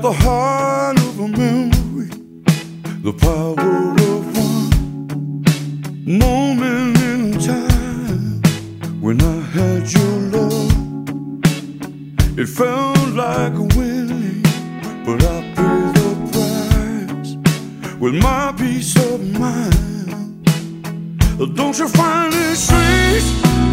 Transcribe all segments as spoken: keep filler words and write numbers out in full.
the heart of a memory, the power of one moment in time. When I had your love, it felt like a winning, but I paid the price with my peace of mind. Don't you find it strange?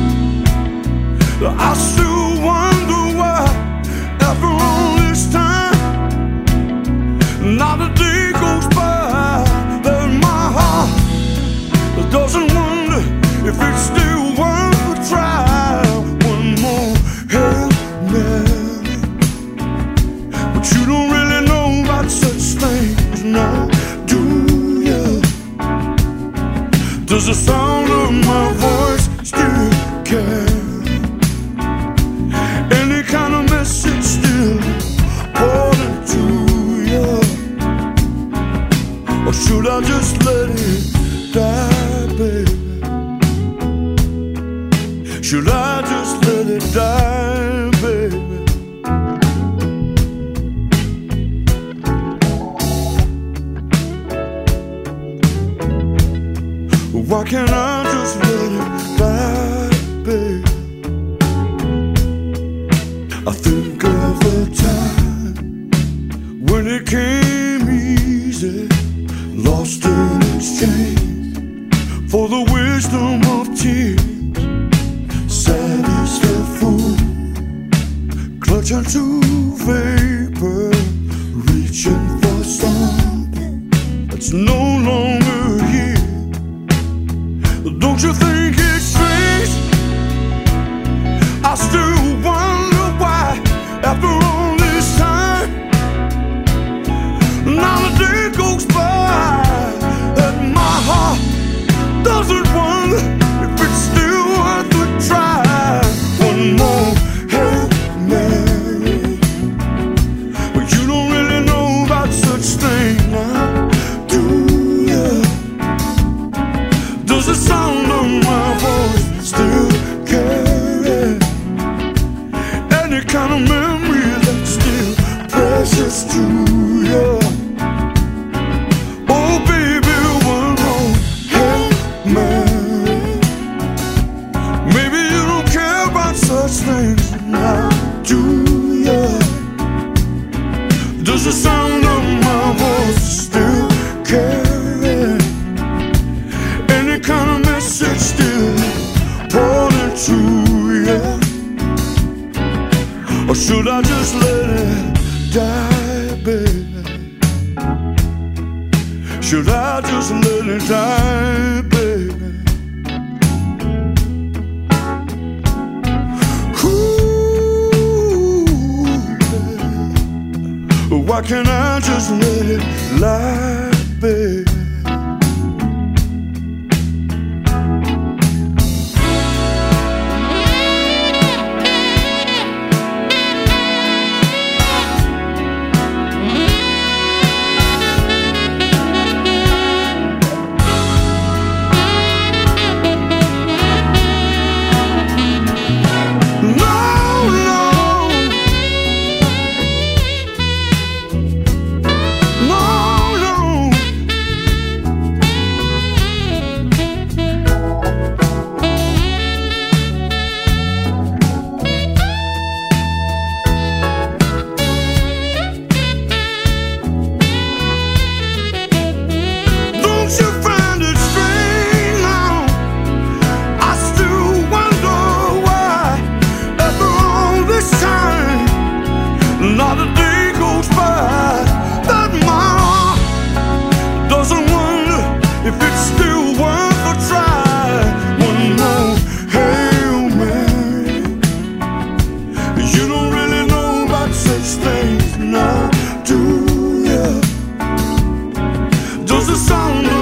I still wonder why, after all this time, not a day goes by that my heart doesn't wonder if it's still worth a try. One more Hail Mary, but you don't really know about such things now, do you? Does the sound of my voice still carry any kind of message still important to you? Or should I just let it die, baby? Should I just let it die, baby? Why can't I just let it die, baby? I think of the time when it came easy, lost in exchange for the wisdom of tears. Sad is the fool, clutching to vapor, reaching for something that's no longer here. Don't you think it's strange? I still wonder why, after all this time, not a day goes by that my heart doesn't wonder if it's still worth a try. One more Hail Mary, but you don't really know about such things now, do you? Does the sound of my voice still carry any kind of memory that's still precious to you? Oh baby, one more Hail Mary. Maybe you don't care about such things now, do you? Does the sound of my voice still carry any kind of message still important to you? Or should I just let it die, baby? Should I just let it die, baby? Ooh, baby. Why can't I just let it lie, baby? Not a day goes by that my heart doesn't wonder if it's still worth a try. One more Hail Mary, you don't really know about such things now, do you? Does the sound